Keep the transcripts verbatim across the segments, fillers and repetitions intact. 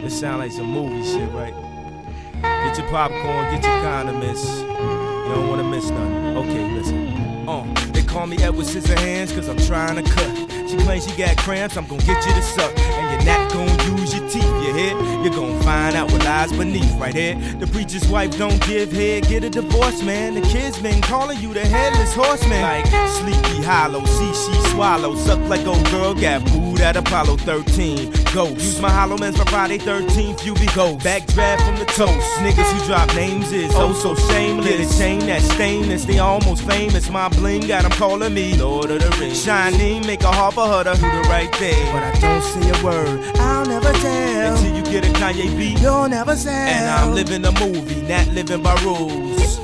It sound like some movie shit, right? Get your popcorn, get your condiments. You don't wanna miss nothing. Okay, listen. Uh, they call me Edward Scissorhands cause I'm trying to cut. She claims she got cramps, I'm gon' get you to suck. And you're not gon' use your teeth, you hear? You're gon' find out what lies beneath right here. The preacher's wife don't give head, get a divorce, man. The kids been calling you the headless horseman. Like Sleepy Hollow, see she swallow. Suck like old girl, got booed at Apollo thirteen. Ghost, use my hollow mans for Friday thirteenth, you be ghost. Backdraft from the toast, niggas who drop names is oh so shameless. Get a chain that's stainless, they almost famous. My bling got them calling me Lord of the Rings. Shining, make a heart for her to do the right thing. But I don't say a word, I'll never tell. Until you get a Kanye beat, you'll never sell. And I'm living a movie, not living by rules.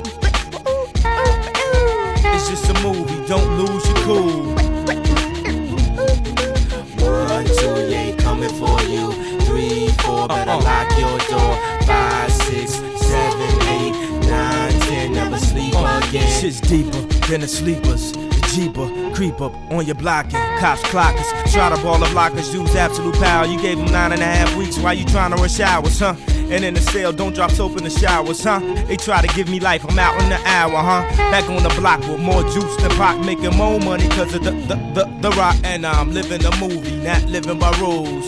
It's just a movie, don't lose your cool. One, two, you ain't coming for you. Three, four, better uh-uh. lock your door. Five, six, seven, eight, nine, ten, never sleep uh, again. Shit's deeper than the sleepers. Jeeper, creep up on your blocking. Cops clockers, try to ball the blockers, use absolute power. You gave them nine and a half weeks, why you trying to rush hours, huh? And in the cell, don't drop soap in the showers, huh? They try to give me life, I'm out in the hour, huh? Back on the block with more juice than Pac, making more money cause of the, the, the, the rock. And I'm living a movie, not living by rules.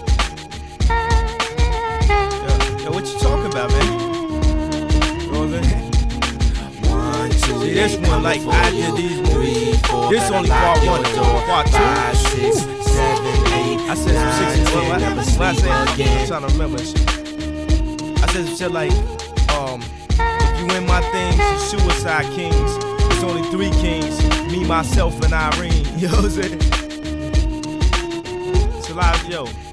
Yo, yo, what you talking about, man? You know what I'm saying? See, this one, like I did these movies. This only part one, part two. Five, six, seven, eight, I said some six. Well, I, never well, I sleep said, again. I'm trying to remember. I said some shit like, um, if you win my things, you suicide kings. There's only three kings, me, myself, and Irene. You know what I'm saying? It's a lot of yo.